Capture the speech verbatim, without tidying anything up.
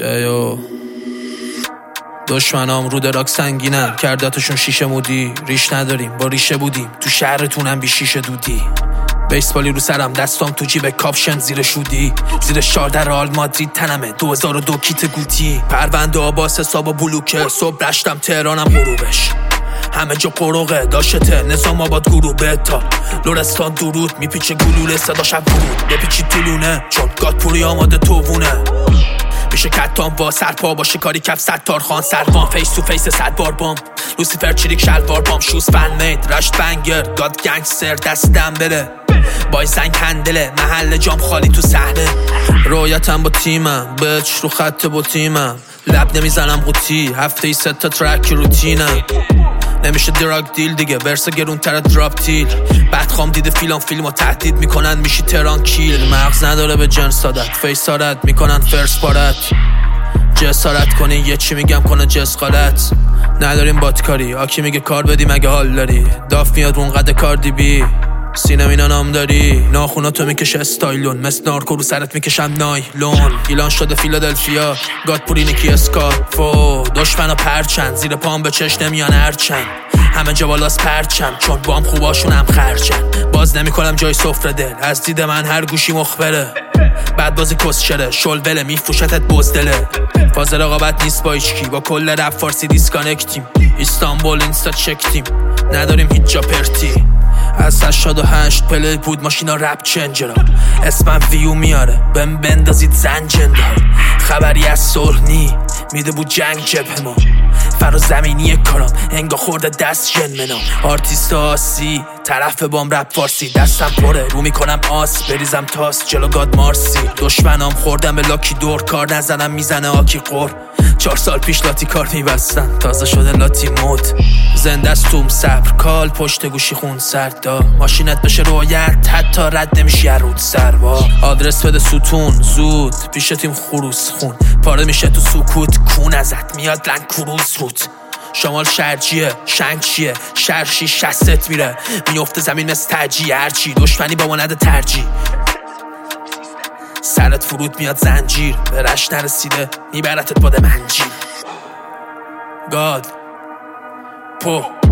یو دشمنام رو دراک سنگینن، کردتشون شیشه مودی. ریش نداریم با ریشه بودیم، تو شهرتونم بی شیشه دودی. بیسبالی رو سرم، دستام تو جیب کاپشن زیر شودی. زیر شاردر آل مادرید تنمه، دو هزار و دو کیت گوتی. پرونده آباس حساب بلوکه، صبح رشتم تهرانم غروبش. همه جا قروقه داشته نظام آباد گروه بتا. لورستان درود میپیچه گلوله، صدا شب ورود بپیچی تلونه، چون گاد پوری آماده توونه. میشه کتان با سرپا باشه کاری کف ستار خان سروان. فیس تو فیس صد بار بام لوسیفر چریک شلوار بام. شوز فن مید رشت بنگر گاد گنگستر دستم بره. بای سنگ هندله محل جام خالی تو صحنه. رویتم با تیمم بچ رو خط با تیمم. لب نمیزنم قوطی هفته ای ست تا ترک روتینم. نمیشه دراگ دیل دیگه ورس گرون تر دراپ تیل. بدخوام دیده فیلم فیلمو تهدید میکنن میشی تران کیل. مغز نداره به جنس عادت فیسارت میکنن فرس بارت. جسارت کنی یه چی میگم کنه جس غلط. نداریم باتکاری آکی میگه کار بدی مگه حال داری. داف میاد اون قد کاردی بی سینم اینا نام داری. ناخوناتو میکشه استایلون مثل نارکو رو سرت میکشم نایلون. گیلان شده فیلادلفیا گاد پوری نیکی اسکارفو. دشمنا پرچند زیر پام به چش نمیان هرچند. همه جا بالاست پرچم چون بام خوباشون هم خرچن. باز نمیکنم جای سفره دل از دید من هر گوشی مخبره. بعد بازی کسچره شلوله میفروشتت بزدله. فاز رقابت نیست با ایچکی با کل رپ فارسی دیسکانکتیم. استانبول اینستا چکتیم نداریم هیچ جا پرتی. از هشتاد و هشت پلی بود ماشینا رپ چنجرا. اسمم ویو میاره بهم بندازید زنجندار. خبری از صلح نی میده بود جنگ جبه ما. فرا زمینی کارم انگا خورده دست جنمنا. آرتیست آسی طرف بام رپ فارسی. دستم پره رو میکنم آس بریزم تاس جلو گاد مارسی. دشمنام خوردم به لاکی دور کار نزنم میزنه آکی قور. چهار سال پیش لاتی کار میبستن تازه شده لاتی مود. زنده است توم صبر کال پشت گوشی خون سردا. ماشینت بشه رویت حتی رد نمیشی رود سروا. آدرس بده ستون زود پیش تیم خروس خون. پاره میشه تو سکوت کون ازت میاد لنگ کروز رود. شمال شرجیه شنگ چیه شرشی شست میره میفته زمین مثل ترجی. هرچی دشمنی با ما نده ترجی. سرت فرود میاد زنجیر به رش نرسیده میبرتت باده منجیر. گاد پو